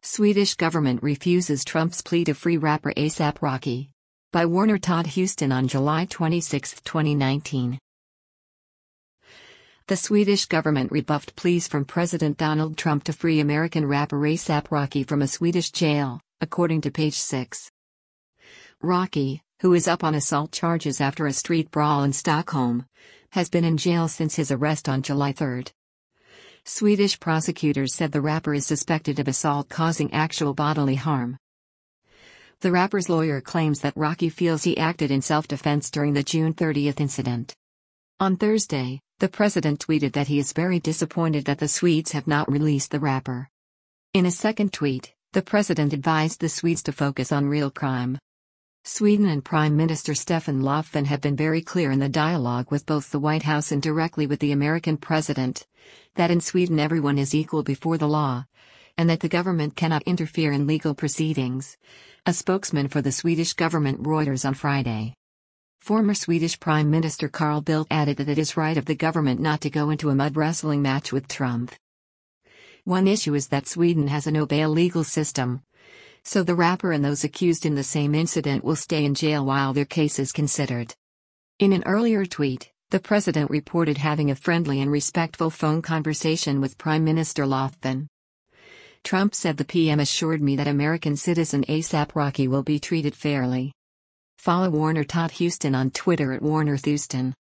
Swedish government refuses Trump's plea to free rapper A$AP Rocky. By Warner Todd Huston on July 26, 2019. The Swedish government rebuffed pleas from President Donald Trump to free American rapper A$AP Rocky from a Swedish jail, according to Page 6. Rocky, who is up on assault charges after a street brawl in Stockholm, has been in jail since his arrest on July 3. Swedish prosecutors said the rapper is suspected of assault causing actual bodily harm. The rapper's lawyer claims that Rocky feels he acted in self-defense during the June 30 incident. On Thursday, the president tweeted that he is very disappointed that the Swedes have not released the rapper. In a second tweet, the president advised the Swedes to focus on real crime. Sweden and Prime Minister Stefan Löfven have been very clear in the dialogue with both the White House and directly with the American president, that in Sweden everyone is equal before the law, and that the government cannot interfere in legal proceedings, a spokesman for the Swedish government Reuters on Friday. Former Swedish Prime Minister Carl Bildt added that it is right of the government not to go into a mud wrestling match with Trump. One issue is that Sweden has a no-bail legal system, so the rapper and those accused in the same incident will stay in jail while their case is considered. In an earlier tweet, the president reported having a friendly and respectful phone conversation with Prime Minister Löfven. Trump said the PM assured me that American citizen A$AP Rocky will be treated fairly. Follow Warner Todd Huston on Twitter at Warner Thuston.